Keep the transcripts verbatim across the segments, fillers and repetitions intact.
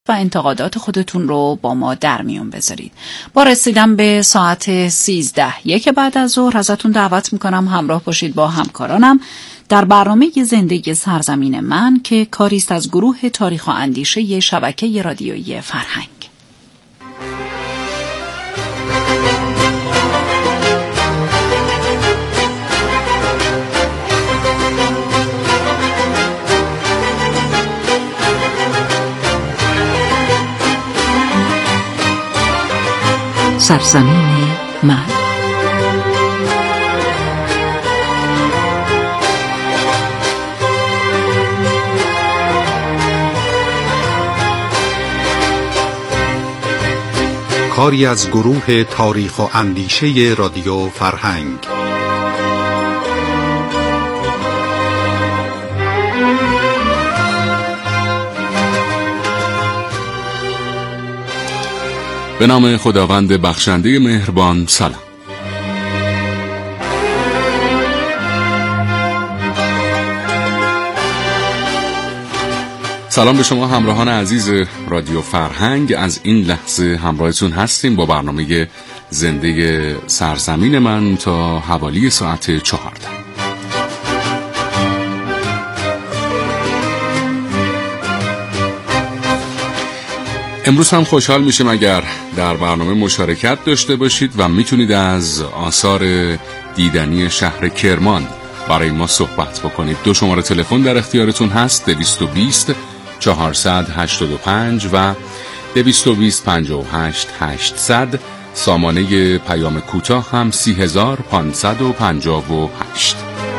و انتقادات خودتون رو با ما در میون بذارید. با رسیدن به ساعت سیزده یک بعد از ظهر ازتون دعوت میکنم همراه باشید با همکارانم در برنامه زندگی سرزمین من که کاری است از گروه تاریخ و اندیشه شبکه رادیویی فرهنگ. سرزمین من. کاری از گروه تاریخ و اندیشه رادیو فرهنگ. به نام خداوند بخشنده مهربان. سلام. سلام به شما همراهان عزیز رادیو فرهنگ. از این لحظه همراهتون هستیم با برنامه زنده سرزمین من تا حوالی ساعت چهارده. امروز هم خوشحال میشیم اگر در برنامه مشارکت داشته باشید و میتونید از آثار دیدنی شهر کرمان برای ما صحبت بکنید. دو شماره تلفن در اختیارتون هست: دویست و بیست چهارصد هشتاد و پنج و دویست و بیست پنجاه و هشت هشتصد. سامانه پیام کوتاه هم سی هزار پانصد و پنجاه و هشت.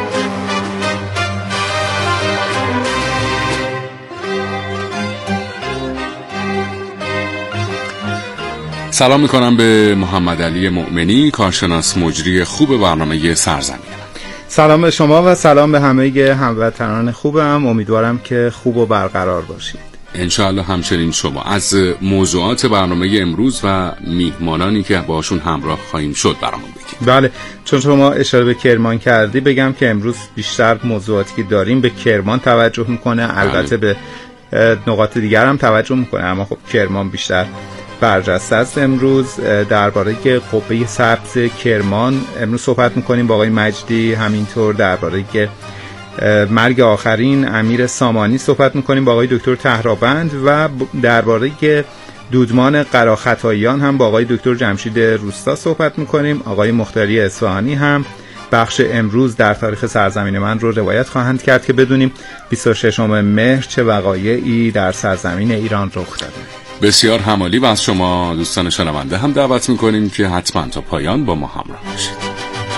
سلام میکنم به محمد علی مؤمنی، کارشناس مجری خوب برنامه سرزمین. سلام به شما و سلام به همه هموطنان خوبم. امیدوارم که خوب و برقرار باشید. انشاءالله همچنین شما. از موضوعات برنامه امروز و میهمانانی که باشون همراه خواهیم شد برامون بگید. بله، چون شما اشاره به کرمان کردی بگم که امروز بیشتر موضوعاتی که داریم به کرمان توجه میکنه. بله. البته به نقاط دیگر هم توجه میکنه، اما خب کرمان بیشتر برجسته است. امروز درباره قبه سبز کرمان امروز صحبت میکنیم با آقای مجدی. همینطور درباره مرگ آخرین امیر سامانی صحبت میکنیم با آقای دکتر طهرابند و درباره دودمان قراختاییان هم با آقای دکتر جمشید روستا صحبت میکنیم. آقای مختاری اصفهانی هم بخش امروز در تاریخ سرزمین من رو روایت خواهند کرد که بدونیم بیست و ششم مهر چه وقایعی در سرزمین ایران رخ داده. بسیار همالی و از شما دوستان شنونده هم دعوت میکنیم که حتما تا پایان با ما همراه باشید.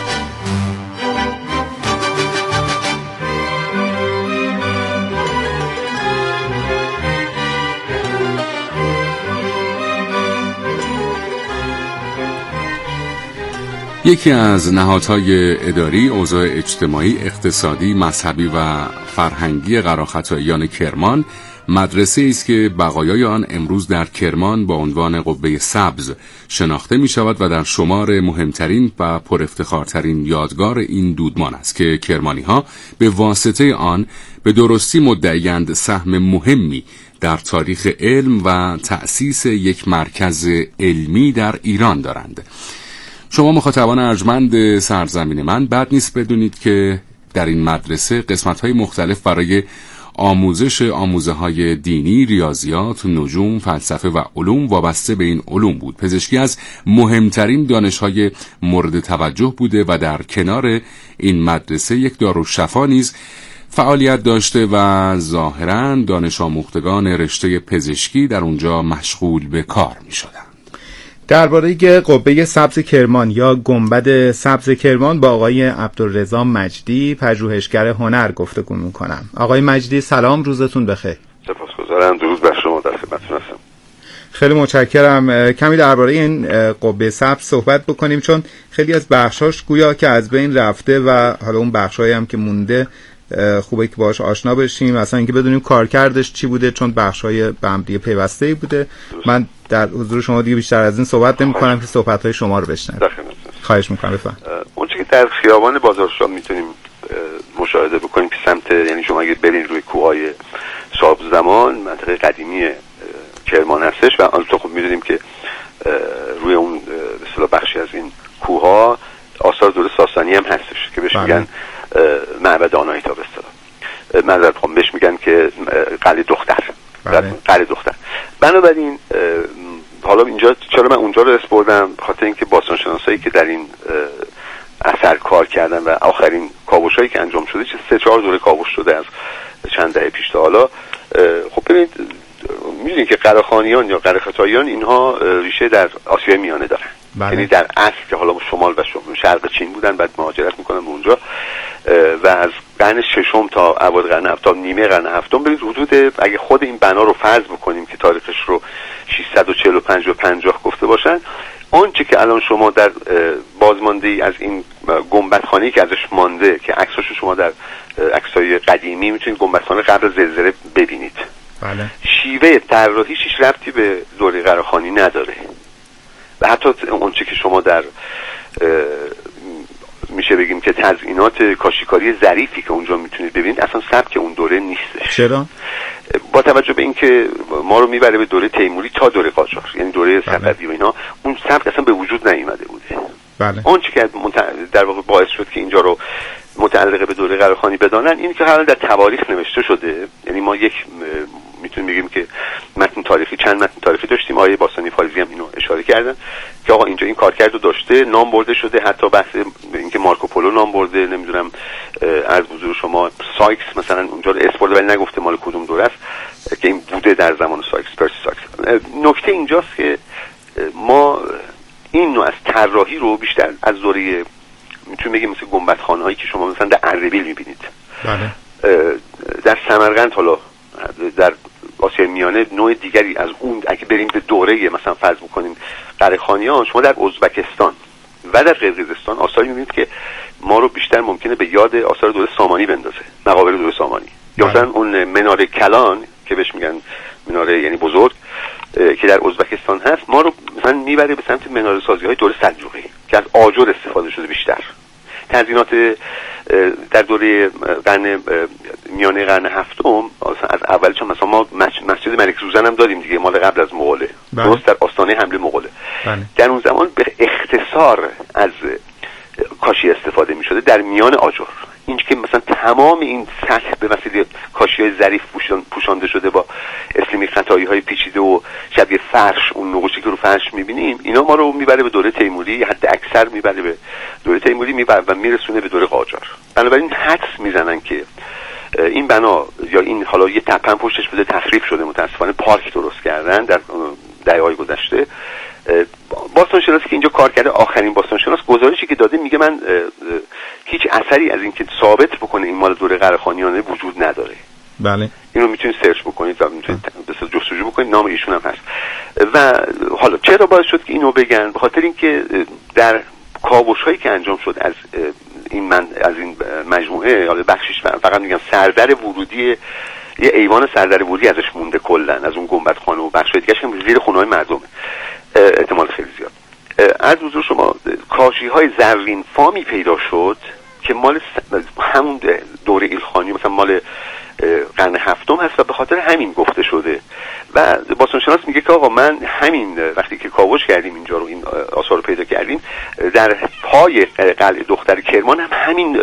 یکی از نهادهای اداری، اوضاع اجتماعی، اقتصادی، مذهبی و فرهنگی قراختاییان کرمان مدرسه است که بقایای آن امروز در کرمان با عنوان قبه سبز شناخته می شود و در شمار مهمترین و پر افتخارترین یادگار این دودمان است که کرمانی ها به واسطه آن به درستی مدعیند سهم مهمی در تاریخ علم و تأسیس یک مرکز علمی در ایران دارند. شما مخاطبان ارجمند سرزمین من بد نیست بدونید که در این مدرسه قسمت‌های مختلف برای آموزش آموزه‌های دینی، ریاضیات، نجوم، فلسفه و علوم وابسته به این علوم بود. پزشکی از مهمترین دانش‌های مورد توجه بوده و در کنار این مدرسه یک دارالشفا نیز فعالیت داشته و ظاهراً دانش آموختگان رشته پزشکی در اونجا مشغول به کار می‌شدند. درباره قبه سبز کرمان یا گنبد سبز کرمان با آقای عبدالرضا مجدی، پژوهشگر هنر، گفتگو می‌کنم. آقای مجدی سلام، روزتون بخیر. سپاسگزارم، درود بر شما، در خدمتتون هستم. خیلی متشکرم. کمی درباره این قبه سبز صحبت بکنیم چون خیلی از بخشاش گویا که از بین رفته و حالا اون بخشایی هم که مونده خوبه که باهاش آشنا بشیم، مثلا اینکه بدونیم کارکردش چی بوده، چون بخشای به هم دیگه پیوسته‌ای بوده. من در حضور شما دیگه بیشتر از این صحبت نمی‌کنم که صحبت‌های شما رو بشنویم. خواهش می‌کنم بفرمایید. اون چیزی که در خیابان بازارشاه می‌تونیم مشاهده بکنیم که سمت، یعنی شما اگه برین روی کوههای صاحب زمان، منطقه قدیمی کرمان هستش و البته خب میدونیم که روی اون به اصطلاح بخشی از این کوه‌ها آثار دوره ساسانی هم هستش که بهش میگن معبد آناهیتا به اصطلاح، معذرت خواهم بهش میگن که قلعه دختر. قلعه دختر. بنابراین حالا اینجا چرا من اونجا رو اسپردم؟ خاطر اینکه باستانشناسایی که در این اثر کار کردن و آخرین کاوشایی که انجام شده چه سه چهار دوره کاوش شده از چند دهه پیش تا حالا. خب ببینید میدونید که قره‌خانیان یا قره‌ختاییان اینها ریشه در آسیای میانه دارن. یعنی در اصل که حالا شمال و شرق چین بودن، بعد مهاجرت میکنن به اونجا و از قرن ششم تا اوایل قرن هفتم تا نیمه قرن هفتم ببینید حدود، اگه خود این بنا رو فرض بکنیم که تاریخش رو ششصد و چهل و پنج و پنجاه گفته باشن، آنچه که الان شما در بازمانده‌ای از این گنبدخانه‌ای که ازش مانده که عکساشو شما در عکسای قدیمی میتونید گنبدخانه قبل زلزله ببینید. بله. شیوه طراحیش هیچ ربطی به دوره قره‌خانی نداره و حتی اونچه که شما در میشه بگیم که تزیینات کاشیکاری ظریفی که اونجا میتونید ببینید اصلا سبک اون دوره نیستش. چرا؟ با توجه به اینکه ما رو میبره به دوره تیموری تا دوره قاجار، یعنی دوره صفوی و اینا، اون سبک اصلا به وجود نیامده بوده. بله. اون چیزی که در واقع باعث شد که اینجا رو متعلقه به دوره قره‌خانی بدانن این که حالا در تواریخ نوشته شده. یعنی ما یک میتونیم بگیم که متن تاریخی، چند متن تاریخی داشتیم، آقای باستانی فارزی هم اینو اشاره کردن که آقا اینجا این کارکردو داشته، نام برده شده، حتی بحث اینکه مارکوپولو نام برده، نمیدونم از حضور شما سایکس مثلا اونجا رو اسپورده ولی نگفته مال کدوم دوره است که این بوده در زمان سایکس، پرسی سایکس. نکته اینجاست که ما این نوع از طراحی رو بیشتر از دوره میتونیم بگیم مثل گنبدخانه‌هایی که شما مثلا در اردبیل میبینید، بله، در سمرقند، حالا در آسیای میانه نوع دیگری از اون، اگه بریم به دوره مثلا فرض بکنیم قره‌خانیان، شما در ازبکستان و در قرقیزستان آثاری میبینید که ما رو بیشتر ممکنه به یاد آثار دوره سامانی بندازه، مقابر دوره سامانی. یا مثلا اون مناره کلان که بهش میگن مناره یعنی بزرگ که در ازبکستان هست، ما رو مثلا میبره به سمت مناره سازی های دوره سلجوقی که از آجر استفاده شده بیشتر. تزیینات در دوره قرن میانه قرن هفتم از اولش هم مثلا ما مسجد ملک زوزن هم داریم دیگه، مال قبل از مغوله، درست در آستانه حمله مغوله. در اون زمان به اختصار از کاشی استفاده می شده در میان آجر. این که مثلا تمام این سطح به وسیله کاشی‌های ظریف پوشانده شده با اسلیمی خطایی پیچیده و شبیه فرش، اون نقوشی که رو فرش می‌بینیم، اینا ما رو میبره به دوره تیموری، حد اکثر میبره به دوره تیموری میبره و میرسونه به دوره قاجار. بنابراین حدس میزنن که این بنا یا این حالا یه تپه پشتش بوده تخریب شده، متاسفانه پارک درست کردن در دهه‌های گذشته. باستانشناسی که اینجا کار کرده، آخرین باستانشناس، گزارشی که داده میگه من هیچ اثری از این که ثابت بکنه این مال دوره قره‌خانیانه وجود نداره. بله، اینو میتونید سرچ بکنید و میتونید بسیار جستجو بکنید، نام ایشون هم هست. و حالا چرا باعث شد که اینو بگن؟ به خاطر اینکه در کاوش‌هایی که انجام شد از این من از این مجموعه، حالا بخشش فقط میگم سردر ورودی، یه ایوان سردر ورودی ازش مونده کلا از اون گنبدخانه و بخش دیگه‌اش هم زیر خونه‌های مردمه، احتمال خیلی زیاد. از حضور شما کاشی‌های زرین فامی پیدا شد که مال همون دوره ایلخانی، مثلا مال قرن هفتم هست و به خاطر همین گفته شده. و باستانشناس میگه که آقا من همین وقتی که کاوش کردیم اینجا رو، این آثار رو پیدا کردیم، در پای قلعه دختر کرمان هم همین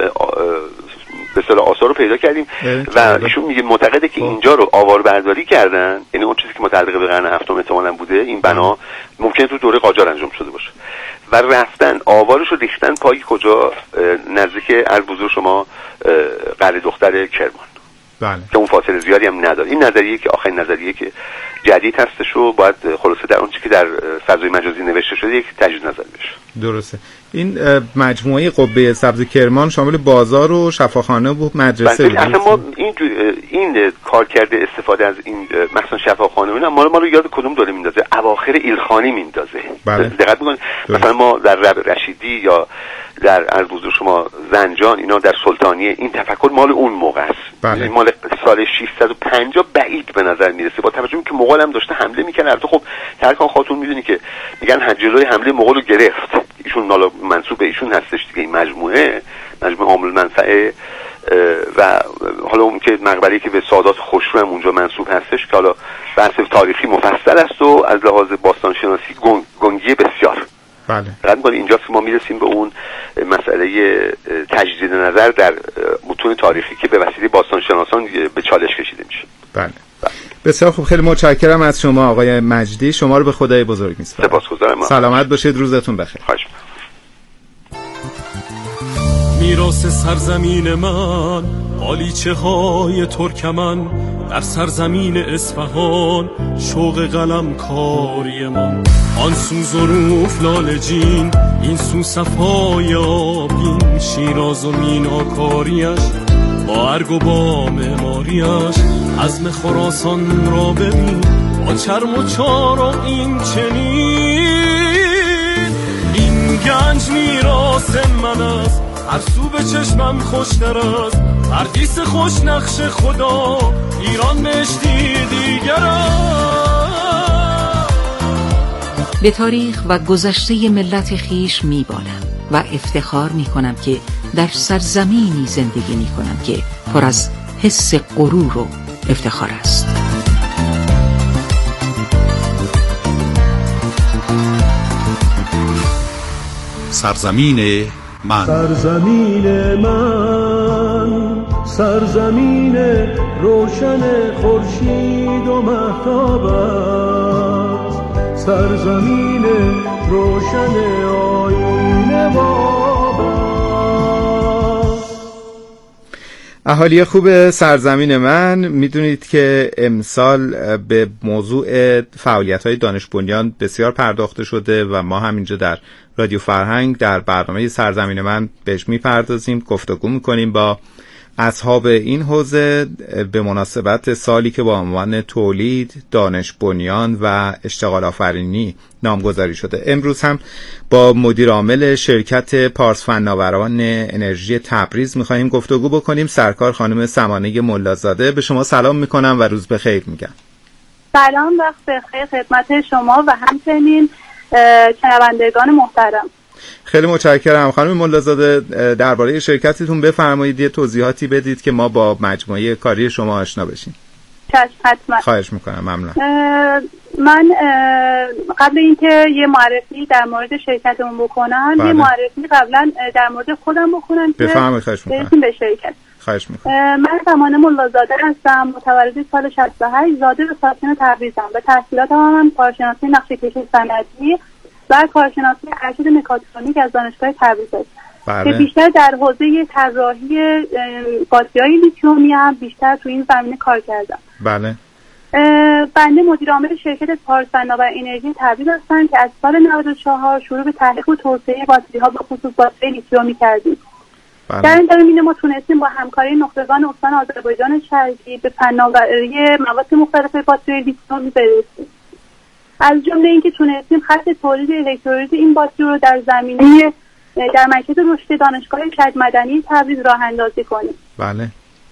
به اصطلاح آثار رو پیدا کردیم و ایشون میگه معتقده که اینجا رو آواربرداری کردن، یعنی اون چیزی که متعلق به قرن هفتم احتمالاً بوده، این بنا ممکنه تو دوره قاجار انجام شده باشه و رفتن آوارش رو ریختن پای کجا؟ نزدیک اربوزو شما قلعه دختر کرمان. بله. که اون فاصله زیادی هم نداره. این نظریه که آخرین نظریه که جدید هستش و باید خلاصه در اون چیزی که در فضای مجازی نوشته شده یک تجدید نظر بشه. درسته. این مجموعه قبه سبز کرمان شامل بازار و شفاخانه و مدرسه بود. اصلا ما این این کار کرده استفاده از این مثلا شفاخانه اینا ما رو ما رو یاد کدوم دوره میندازه؟ اواخر ایلخانی میندازه. بله. دقت میکنید مثلا ما در رب رشیدی یا در اربوز شما زنجان اینا در سلطانیه، این تفکر مال اون موقع است. بله. مال سال ششصد و پنجاه بعید به نظر میرسه با توجه به اینکه مغول هم داشته حمله میکنه. البته خب ترکان خاتون میدونی که میگن جلوی حمله مغول رو گرفت، ایشون نالا منسوب به ایشون هستش دیگه. این مجموعه مجموعه عامل منفعه و حالا اون که مقبره‌ای که به سادات خسرو هم اونجا منسوب هستش که حالا بحث تاریخی مفصل است و از لحاظ باستانشناسی گنگ، گنگی بسیار. بله. فقط اینجاست که ما میرسیم به اون مسئله تجدید نظر در متون تاریخی که به وسیله باستانشناسان به چالش کشیده میشه. بله. بسیار خوب، خیلی متشکرم از شما آقای مجدی. شما رو به خدای بزرگ میسپارم. سپاسگزارم. سلامت باشید، روزتون بخیر. خواهش میراث سرزمین من، آلیچه های ترکمن، در سرزمین اصفهان شوق قلم کاری من. آن سو ظروف لالجین، این سو صفای آبین، شیراز و میناکاریش با ارگ و با معماریش. عزم خراسان را ببین با چرم و چارم این چنین. این گنج میراث من است، هر سو به چشمم خوشتر است. پردیس خوش نقش خدا، ایران بهشتی دیگر است. به تاریخ و گذشته ملت خیش میبالم و افتخار میکنم که در سرزمینی زندگی میکنم که پر از حس غرور و افتخار است. سرزمین من، سرزمین من، سرزمین روشن خورشید و مهتاب است. سرزمین روشن آیین باب است. اهالی خوب سرزمین من، میدونید که امسال به موضوع فعالیت‌های دانش بنیان بسیار پرداخته شده و ما هم اینجا در رادیو فرهنگ در برنامه سرزمین من بهش میپردازیم، گفتگو میکنیم با اصحاب این حوزه به مناسبت سالی که با عنوان تولید، دانش بنیان و اشتغال آفرینی نامگذاری شده. امروز هم با مدیر عامل شرکت پارس فناوران انرژی تبریز میخواییم گفتگو بکنیم. سرکار خانم سمانه ملازاده، به شما سلام میکنم و روز بخیر میگم. سلام، وقت بخیر خدمت شما و همچنین شنوندگان محترم. خیلی متشکرم. خانم ملازاده، درباره شرکتتون بفرمایید، یه توضیحاتی بدید که ما با مجموعه کاری شما آشنا بشیم. چشم، حتما. خواهش میکنم. ممنون. من قبل اینکه یه معرفی در مورد شرکتمون بکنم، بله. یه معرفی قبلا در مورد خودم بکنم که بفرمایید. خواهش میکنم. به شرکت. خواهش میکنم. من سمانه ملازاده هستم، متولد سال شصت و هشت، زاده و ساکن تبریزم. به تحصیلاتم هم کارشناسی نقشه‌کشی صنعتی و کارشناسی ارشد مکاترونیک از دانشگاه تبریز است. بله. که بیشتر در حوزه طراحی باتری‌های لیتیومی هم بیشتر تو این زمینه کار کردم. بله. بنده مدیر عامل شرکت پارس فناوران انرژی تبریز هستم که از سال نود و چهار شروع به تحقیق و توسعه باتری‌ها به خصوص باتری لیتیومی کردیم. بله. در این زمینه ما تونستیم با همکاری نخبگان استان آذربایجان شرقی به فناوری مواد مختلف باتری لیتیومی برسیم. از جمله اینکه تونستیم خط تولید الکترولیت این باتری رو در زمینه در مرکز رشد دانشگاه شهید مدنی تبریز راه اندازی کنیم. بله.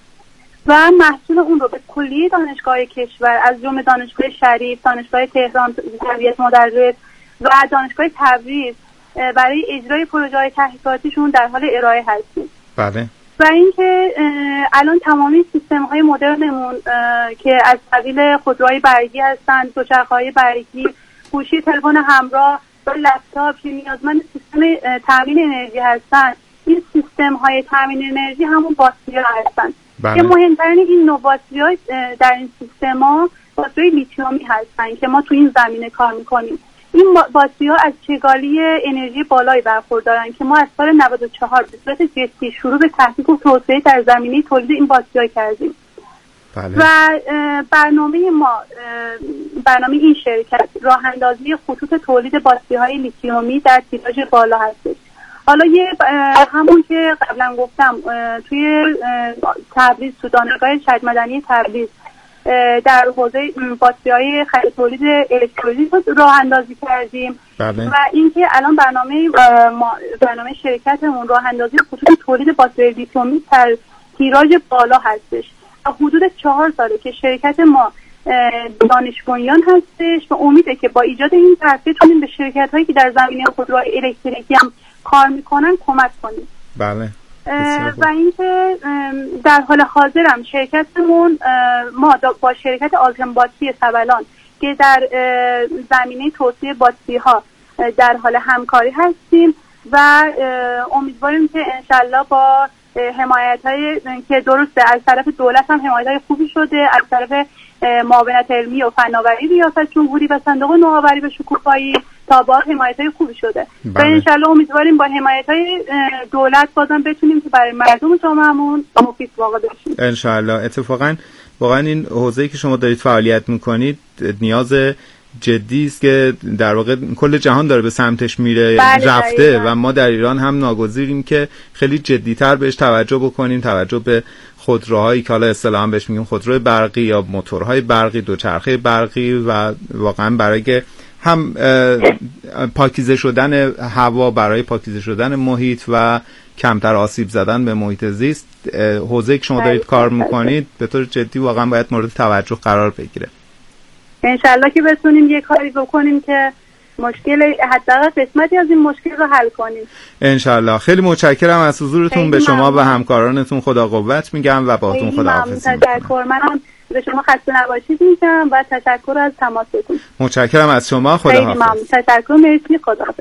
و محصول اون رو به کلیه دانشگاه کشور از جمله دانشگاه شریف، دانشگاه تهران تربیت مدرس و دانشگاه تبریز برای اجرای پروژه‌های تحقیقاتیشون در حال ارائه هستیم. بله. و اینکه الان تمامی سیستم‌های مدرنمون که از قبیل خودروهای برقی هستند، دوچرخه‌های برقی، گوشی تلفن همراه و لپتاپ که نیازمند سیستم تامین انرژی هستند، این سیستم‌های تامین انرژی همون باتری‌ها هستند. بله. که مهمترین این نوع باتری‌ها در این سیستم‌ها باتری لیتیومی هستند که ما تو این زمینه کار می‌کنیم. این باتری‌ها از چگالی انرژی بالایی برخوردارن که ما از سال نود و چهار به صورت جدی شروع به تحقیق و توسعه در زمینه تولید این باتری‌ها کردیم. بله. و برنامه ما برنامه این شرکت راه اندازی خطوط تولید باتری‌های لیتیومی در تیراژ بالا هست. حالا یه همون که قبلا گفتم توی تبریز تو دانشگاه شهید مدنی تبریز در حوزه باتری‌های خرید تولید الکترولیت راه اندازی کردیم. بله. و اینکه الان برنامه برنامه شرکتمون راه اندازی خطوط تولید باتری لیتیومی در تیراژ بالا هستش. حدود چهار ساله که شرکت ما دانش بنیان هستش و امیده که با ایجاد این طرح‌ها بتونیم به شرکت‌هایی که در زمینه خودروهای الکتریکی هم کار میکنن کمک کنیم. بله. و اینکه در حال حاضرم شرکتمون ما با شرکت آلتم باتری سبلان که در زمینه توسعه باتری ها در حال همکاری هستیم و امیدواریم که انشالله با حمایت های که درسته از طرف دولت هم حمایت های خوبی شده، از طرف معاونت علمی و فناوری ریاست جمهوری و صندوق نوآوری و شکوفایی تا با حمایت های خوبی شده بله. و انشالله امیدواریم با حمایت های دولت بازم بتونیم که برای مردم جامعهمون مفید واقع بشیم انشالله. اتفاقا واقعا این حوزه‌ای که شما دارید فعالیت میکنید نیاز جدی است که در واقع کل جهان داره به سمتش میره بله رفته بله. و ما در ایران هم ناگزیریم که خیلی جدی‌تر بهش توجه بکنیم، توجه به خودروهایی که حالا اصطلاحاً بهش میگیم خودروی برقی یا موتورهای برقی، دوچرخه برقی و واقعا برای هم پاکیزه شدن هوا، برای پاکیزه شدن محیط و کمتر آسیب زدن به محیط زیست، حوزه‌ای که شما دارید کار میکنید به طور جدی واقعا باید مورد توجه قرار بگیره. انشالله که بتونیم یه کاری بکنیم که مشکل حداقل قسمتی از این مشکل رو حل کنیم انشالله. خیلی متشکرم از حضورتون، به شما و همکارانتون خدا قوت میگم و باهاتون خداحافظی میکنم. تشکر. منم به شما خسته نباشید میگم و تشکر از تماستون. متشکرم از شما، خداحافظ. خیلی تشکر، مرسی، خداحافظ.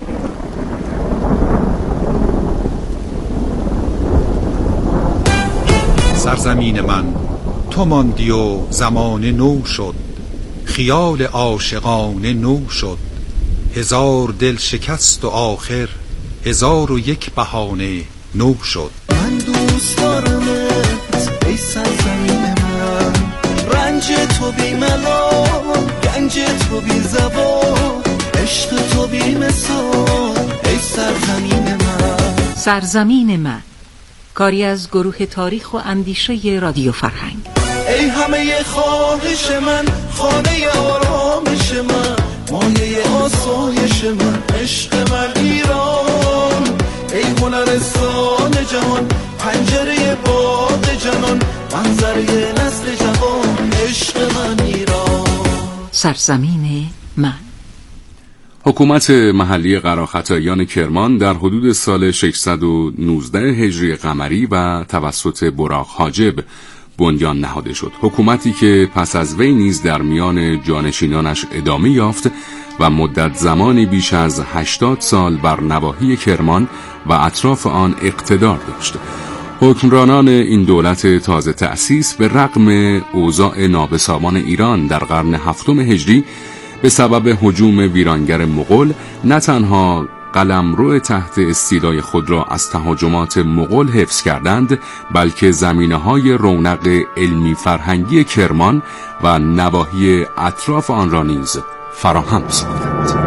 سرزمین من تو ماندی و زمان نو شد، خیال عاشقانه نو شد، هزار دل شکست و آخر هزار و یک بهانه نو شد. من دوست دارمت ای سرزمین من، رنج تو بی ملال، گنج تو بی زبان، عشق تو بی مثال ای سرزمین من. سرزمین من، کاری از گروه تاریخ و اندیشه رادیو فرهنگ. ای همه خواهش من، خانه آرامش من، مایه آسایش من، عشق من ایران، ای هنرستان جهان، پنجره باد جنان، منظره نسل جوان، عشق من ایران. سرزمین من. حکومت محلی قراختاییان کرمان در حدود سال ششصد و نوزده هجری قمری و توسط براق حاجب بنیان نهاده شد. حکومتی که پس از وی نیز در میان جانشینانش ادامه یافت و مدت زمانی بیش از هشتاد سال بر نواحی کرمان و اطراف آن اقتدار داشت. حکمرانان این دولت تازه تأسیس به رغم اوضاع نابسامان ایران در قرن هفتم هجری به سبب هجوم ویرانگر مغول نه تنها قلمرو تحت استیلای خود را از تهاجمات مغول حفظ کردند، بلکه زمینه‌های رونق علمی فرهنگی کرمان و نواحی اطراف آن را نیز فراهم ساختند.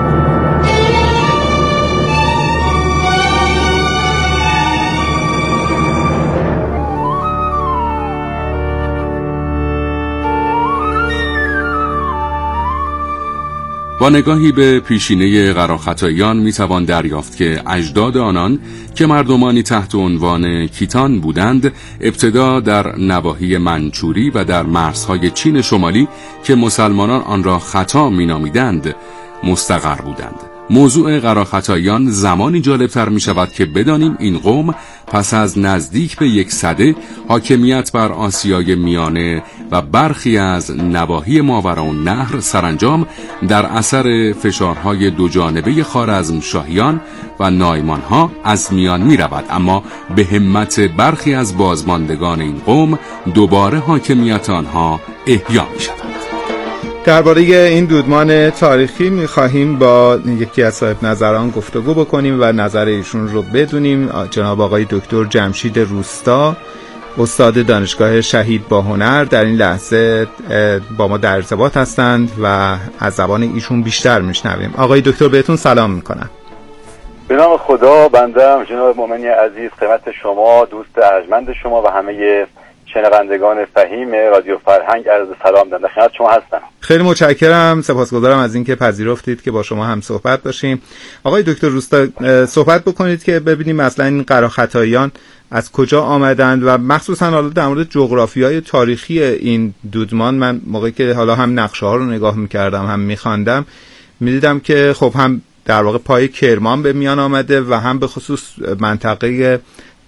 با نگاهی به پیشینه قراختاییان میتوان دریافت که اجداد آنان که مردمانی تحت عنوان کیتان بودند، ابتدا در نواحی منچوری و در مرزهای چین شمالی که مسلمانان آن را خطا مینامیدند مستقر بودند. موضوع قراختاییان زمانی جالبتر می شود که بدانیم این قوم پس از نزدیک به یک سده حاکمیت بر آسیای میانه و برخی از نواحی ماوراءالنهر سرانجام در اثر فشارهای دو جانبه خوارزمشاهیان و نایمانها از میان می رود، اما به همت برخی از بازماندگان این قوم دوباره حاکمیت آنها احیا می شود. درباره این دودمان تاریخی می‌خواهیم با یکی از صاحب نظران گفتگو بکنیم و نظر ایشون رو بدونیم. جناب آقای دکتر جمشید روستا، استاد دانشگاه شهید با هنر، در این لحظه با ما در ارتباط هستند و از زبان ایشون بیشتر میشنویم. آقای دکتر بهتون سلام میکنم. به نام خدا، بنده جناب مومنی عزیز خدمت شما، دوست ارجمند شما و همه شنوندگان فهیم رادیو فرهنگ عرض سلام دارم. خدمت شما هستم. خیلی متشکرم، سپاسگزارم از اینکه پذیرفتید که با شما هم صحبت باشیم. آقای دکتر روستا، صحبت بکنید که ببینیم مثلا این قراختاییان از کجا آمدند و مخصوصا حالا در مورد جغرافیای تاریخی این دودمان. من موقعی که حالا هم نقشه ها رو نگاه می‌کردم هم می‌خواندم می‌دیدم که خب هم در واقع پای کرمان به میان آمده و هم به خصوص منطقه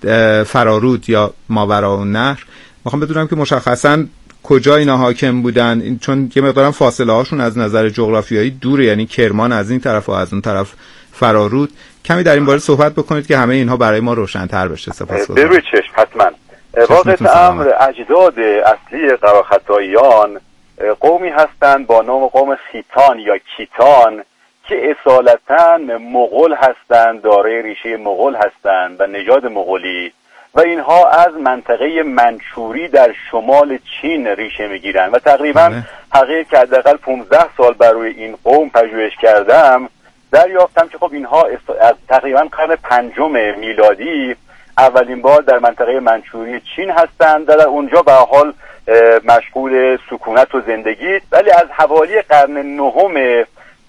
فرارود یا ماوراءالنهر. میخوام بدونم که مشخصاً کجا اینا حاکم بودن، چون یه مقدارم فاصله هاشون از نظر جغرافیایی دوره، یعنی کرمان از این طرف و از اون طرف فرارود. کمی در این باره صحبت بکنید که همه اینها برای ما روشن‌تر بشه. سپاسگزارم. بروی چشم حتما. واقعا امر اجداد اصلی قراختاییان قومی هستند با نام قوم خیتان یا کیتان که اصالتاً مغول هستند، دارای ریشه مغول هستند و نژاد مغولی، و اینها از منطقه منچوری در شمال چین ریشه میگیرند و تقریبا حقیقت که حداقل پانزده سال بر روی این قوم پژوهش کردم دریافتم که خب اینها از تقریبا قرن پنجم میلادی اولین بار در منطقه منچوری چین هستند و در اونجا به حال مشغول سکونت و زندگی، ولی از حوالی قرن نهم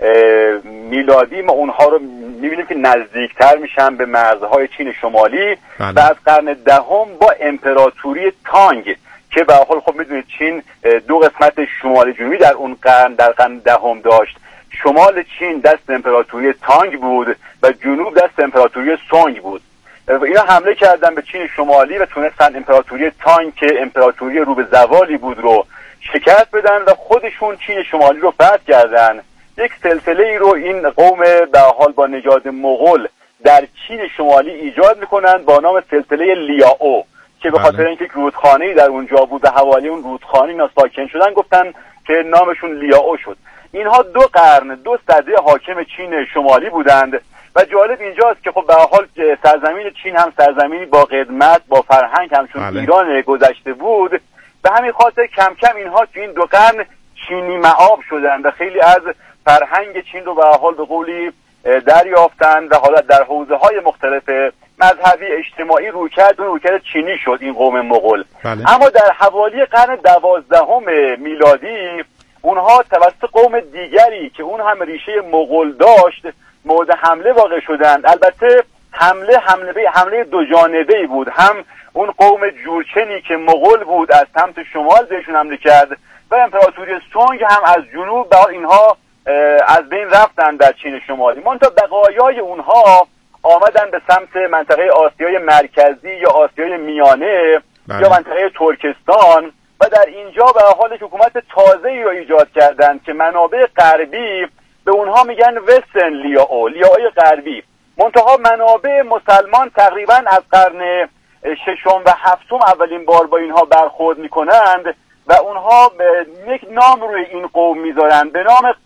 میلادی ما اونها رو میبینیم که نزدیکتر میشن به مرزهای چین شمالی بله. و از قرن دهم با امپراتوری تانگ که به حال خب میدونید چین دو قسمت شمال جنوبی در اون قرن در قرن دهم داشت. شمال چین دست امپراتوری تانگ بود و جنوب دست امپراتوری سونگ بود. اینا حمله کردن به چین شمالی و تونستن امپراتوری تانگ که امپراتوری رو به زوالی بود رو شکست بدن و خودشون چین شمالی رو فتح کردن. یک سلسله ای رو این قوم به حال با نژاد مغول در چین شمالی ایجاد میکنن با نام سلسله لیائو که به خاطر اینکه رودخانه‌ای در اونجا بود و حوالی اون رودخانه اینا ساکن شدن گفتن که نامشون لیائو شد. اینها دو قرن دو سده حاکم چین شمالی بودند و جالب اینجاست که خب به حال سرزمین چین هم سرزمینی با قدمت با فرهنگ همچون بله. ایران گذشته بود، به همین خاطر کم کم اینها تو این دو قرن چینی معاب شدن و خیلی از فرهنگ چین رو به حال به قولی دریافتند و حالا در حوزه‌های مختلف مذهبی اجتماعی رویکرد اون رویکرد چینی شد این قوم مغول. بله. اما در حوالی قرن دوازدهم میلادی اونها توسط قوم دیگری که اون هم ریشه مغول داشت مورد حمله واقع شدند. البته حمله حمله حمله دو جانبه‌ای بود، هم اون قوم جورچنی که مغول بود از سمت شمال بهشون حمله کرد و امپراتوری سونگ هم از جنوب به اینها از بین رفتن در چین شمالی. منتها بقایای اونها آمدن به سمت منطقه آسیای مرکزی یا آسیای میانه بله. یا منطقه ترکستان و در اینجا به حال حکومت تازه‌ای رو ایجاد کردند که منابع غربی به اونها میگن وسترن لیائو، لیائوی غربی. منتها منابع مسلمان تقریبا از قرن ششم و هفتم اولین بار با اینها برخورد میکنند و اونها یک نام روی این قوم میذارن به نام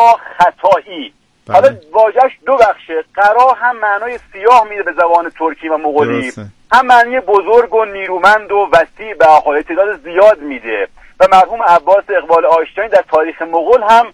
قراختایی. حالا واژه‌اش دو بخشه، قرا هم معنای سیاه میده به زبان ترکی و مغولی، هم معنی بزرگ و نیرومند و وسیع به حال تعداد زیاد میده و مرحوم عباس اقبال آشتیانی در تاریخ مغول هم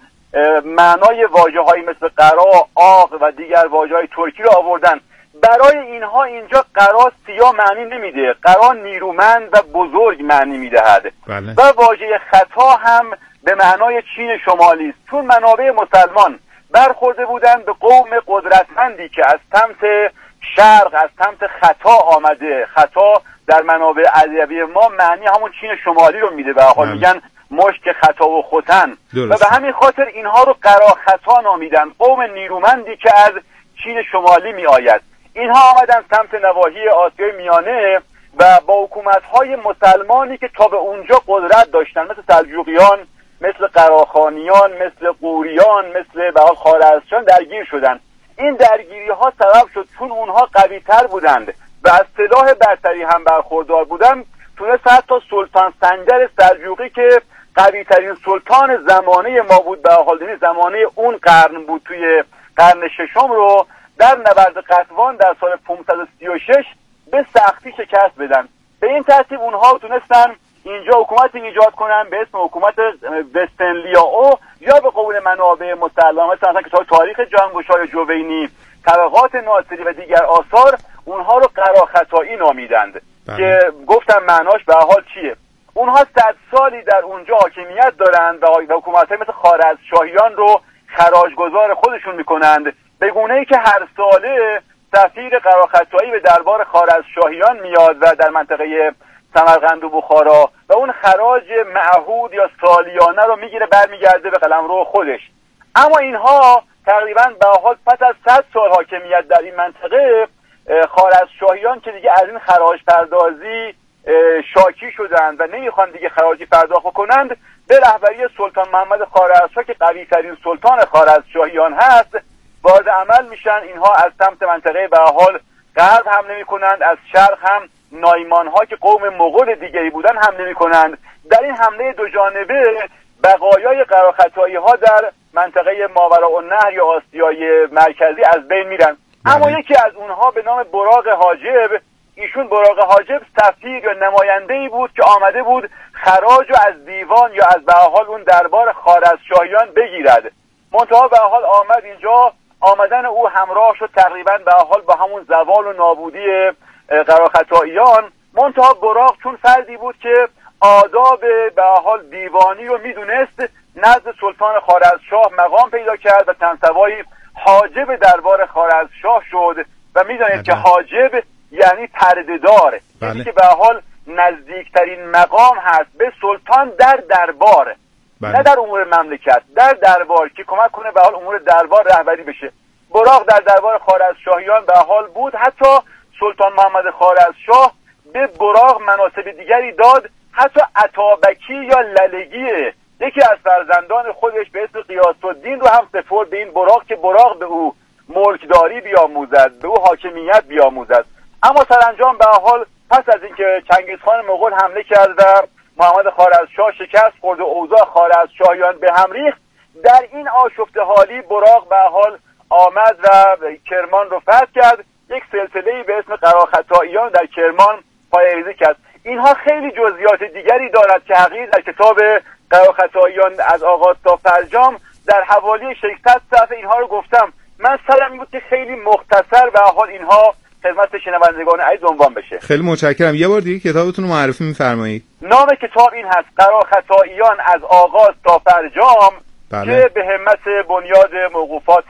معنای واژه‌هایی مثل قرا، آق و دیگر واژه‌های ترکی رو آوردن. برای اینها اینجا قرا سیاه معنی نمیده، قرا نیرومند و بزرگ معنی میدهد بله. و واژه خطا هم به معنای چین شمالی است، چون منابع مسلمان برخورده بودند به قوم قدرتمندی که از سمت شرق از سمت خطا آمده. خطا در منابع ادبی ما معنی همون چین شمالی رو میده، به حال میگن مشک خطا و ختن و به همین خاطر اینها رو قرا خطا نامیدن، قوم نیرومندی که از چین شمالی می آید. اینها آمدن سمت نواحی آسیای میانه و با حکومت‌های مسلمانی که تا به اونجا قدرت داشتن مثل سلجوقیان، مثل قراخانیان، مثل قوریان، مثل به حال خوارزمشاهان درگیر شدن. این درگیری ها سبب شد چون اونها قوی تر بودند و از سلاح برتری هم برخوردار بودند، تونست حتی سلطان سنجر سلجوقی که قوی ترین سلطان زمانه ما بود به حال یعنی زمانه اون قرن بود توی قرن ششم رو در نبرد قطوان در سال پانصد و سی و شش به سختی شکست بدن. به این ترتیب اونها تونستن اینجا حکومت ایجاد کنن به اسم حکومت وسترن لیائو یا به قول منابع مسلمان مثلا که تاریخ جهانگشای جوینی، طبقات ناصری و دیگر آثار اونها رو قراختایی نامیدند بله. که گفتم معناش به حال چیه. اونها صد سالی در اونجا حاکمیت دارند و حکومت‌های مثل خوارزمشاهیان رو خراجگزار خودشون میکنند، به گونه‌ای که هر ساله سفیر قراختایی به دربار خوارزمشاهیان میاد و در منطقه سمرقند و بخارا و اون خراج معهود یا سالیانه رو میگیره برمیگرده به قلمرو خودش. اما اینها تقریبا به حال پس از صد سال حاکمیت در این منطقه خوارزمشاهیان که دیگه از این خراج پردازی شاکی شدند و نمیخوان دیگه خراجی پرداخت کنند، به رهبری سلطان محمد خوارزمشاه که قوی ترین سلطان خوارزمشاهیان هست وارد عمل میشن. اینها از سمت منطقه به حال غرب حمله میکنند، از شرق هم نایمان ها که قوم مغول دیگری بودن حمله میکنند. در این حمله دو جانبه بقایای قراختایی ها در منطقه ماوراءالنهر یا آسیای مرکزی از بین میرن. اما یکی از اونها به نام براق حاجب، ایشون براق حاجب سفیر یا نماینده‌ای بود که آمده بود خراج از دیوان یا از به حال اون دربار خوارزمشاهیان بگیرد. منتها به حال آمد اینجا، آمدن او همراه شد تقریبا به حال با همون زوال و نابودی قراختاییان. منتها براق چون فردی بود که آداب به حال دیوانی رو میدونست، نزد سلطان خوارزمشاه مقام پیدا کرد و تنسوایی حاجب دربار خوارزمشاه شد و میدونید که حاجب یعنی پرده‌دار، یعنی که به حال نزدیکترین مقام هست به سلطان در دربار، بله. نه در امور مملکت، در دربار که کمک کنه به حال امور دربار رهبری بشه. براق در دربار خوارزمشاهیان به حال بود. حتی سلطان محمد خوارزمشاه به براق مناصب دیگری داد، حتی عطابکی یا للگی یکی از فرزندان خودش به اسم غیاث‌الدین رو هم سپرد به این براق که براق به او ملکداری بیاموزد، به او حاکمیت بیاموزد. اما سرانجام به حال پس از اینکه چنگیزخان مغول حمله کرد و محمد خوارزمشاه شکست خورد و اوضاع خوارزمشاهیان به هم ریخت، در این آشفته حالی براق به حال آمد و کرمان رو فتح کرد. یک سلسله‌ای به اسم قراختاییان در کرمان پایه‌ریزی کرد. اینها خیلی جزئیات دیگری دارد که حقیقت در کتاب قراختاییان از آغاز تا فرجام در حوالی ششصد صفحه اینها رو گفتم. من سعیم این بود که خیلی مختصر به حال اینها خدمت شنوندگان عزیز عنوان بشه. خیلی متشکرم. یه بار دیگه کتابتون رو معرفی می‌فرمایید؟ نام کتاب این هست: قراختاییان از آغاز تا فرجام، بله. که به همت بنیاد موقوفات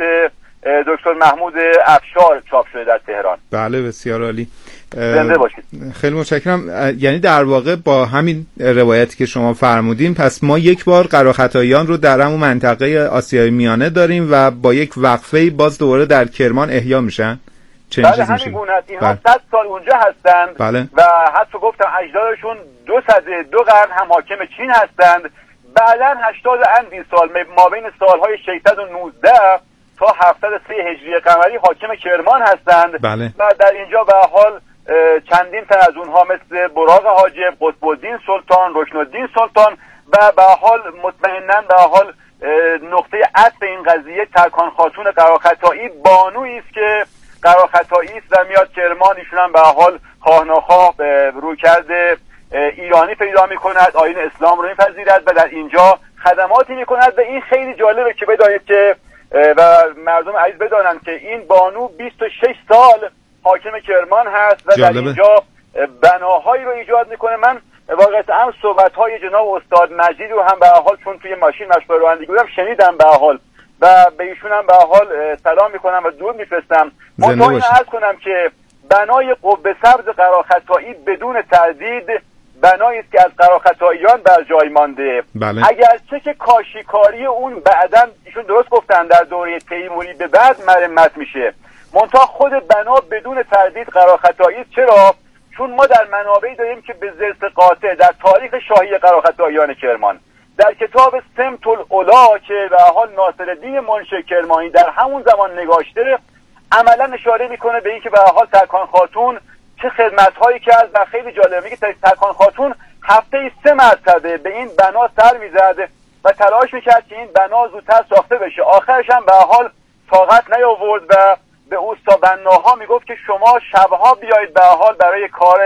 دکتر محمود افشار چاپ شده در تهران. بله بسیار عالی. زنده باشید. خیلی متشکرم. یعنی در واقع با همین روایتی که شما فرمودین پس ما یک بار قراختاییان رو در همون منطقه آسیای میانه داریم و با یک وقفه باز دوباره در کرمان احیا میشن. بله همین گونه است. اینها صد سال اونجا هستند، بله. و حتی گفتم اجدادشون دو صده دو قرن هم حاکم چین هستند. بعداً هشتاد اندی سال ما بین سالهای ششصد و نوزده تا هفتصد و سه هجری قمری حاکم کرمان هستند، بله. و در اینجا به حال چندین تن از اونها مثل براق حاجب، قطب‌الدین سلطان، رکنالدین سلطان و به حال مطمئناً به حال نقطه عطف این قضیه ترکان خاتون قراختایی بانویی است که قراختایی است و میاد کرمان. ایشون هم به حال خواه ناخواه رویکرد ایرانی پیدا میکند، آیین اسلام رو میپذیرد و در اینجا خدماتی میکند. و این خیلی جالبه که بدانید که و مردم عزیز بدانند که این بانو بیست و شش سال حاکم کرمان هست و جالبه. در اینجا بناهایی رو ایجاد میکنه. من واقعا هم صحبت‌های جناب استاد مجید رو هم به حال چون توی ماشین مشغول رانندگی بودم شنیدم به حال و به ایشون هم به حال سلام میکنم و درود میفرستم. منتها این عرض کنم که بنای قبه سبز قراختایی بدون تردید بنایی است که از قراختاییان بر جای مانده، بله. اگرچه که کاشیکاری اون بعداً ایشون درست گفتن در دوره تیموری به بعد مرمت میشه، منتها خود بنا بدون تردید قراختایی است. چرا؟ چون ما در منابعی داریم که به زرس قاطع در تاریخ شاهی قراختاییان کرمان در کتاب سمت العلا که به حال ناصرالدین منشی کرمانی در همون زمان نگاشته عملا اشاره میکنه به این که به حال ترکان خاتون چه خدمت‌هایی کرد و خیلی جالبه. میگه ترکان خاتون هفته سه مرتبه به این بنا سر میزد و تلاش میکرد که این بنا زودتر ساخته بشه. آخرش هم به حال طاقت نیاورد و به اوستا بناها میگفت که شما شبها بیایید به حال برای کار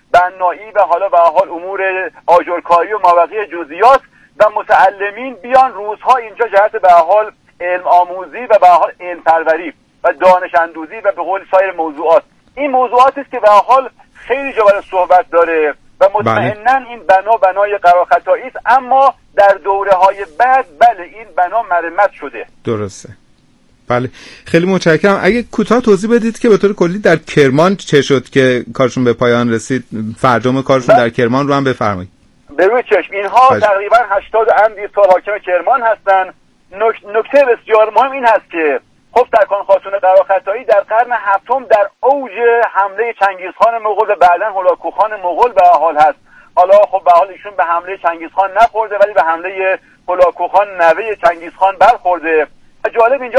بنایی و حالا به حال امور آجرکاری و مابقی جزئیات و متعلمین بیان روزها اینجا جهت به حال علم آموزی و به حال علم پروری و دانش اندوزی و به قول سایر موضوعات. این موضوعاتی است که به حال خیلی جا برای صحبت داره و مطمئناً این بنا بنای قراختایی است، اما در دوره‌های بعد بله این بنا مرمت شده. درسته. بله خیلی متشکرم. اگه کوتاه توضیح بدید که به طور کلی در کرمان چه شد که کارشون به پایان رسید، فرجام کارشون در کرمان رو هم بفرمایید. به روی چشم. اینها بله. تقریباً هشتاد اندی سال حاکم کرمان هستن. نکته بسیار مهم این هست که خب سرکان خاتون قراخطایی در قرن هفتم در اوج حمله چنگیزخان مغول و بعداً هولاکوخان مغول به حال هست. حالا خب به حال ایشون به حمله چنگیزخان نخورده ولی به حمله هولاکوخان نوه چنگیزخان برخورده. جالب اینجا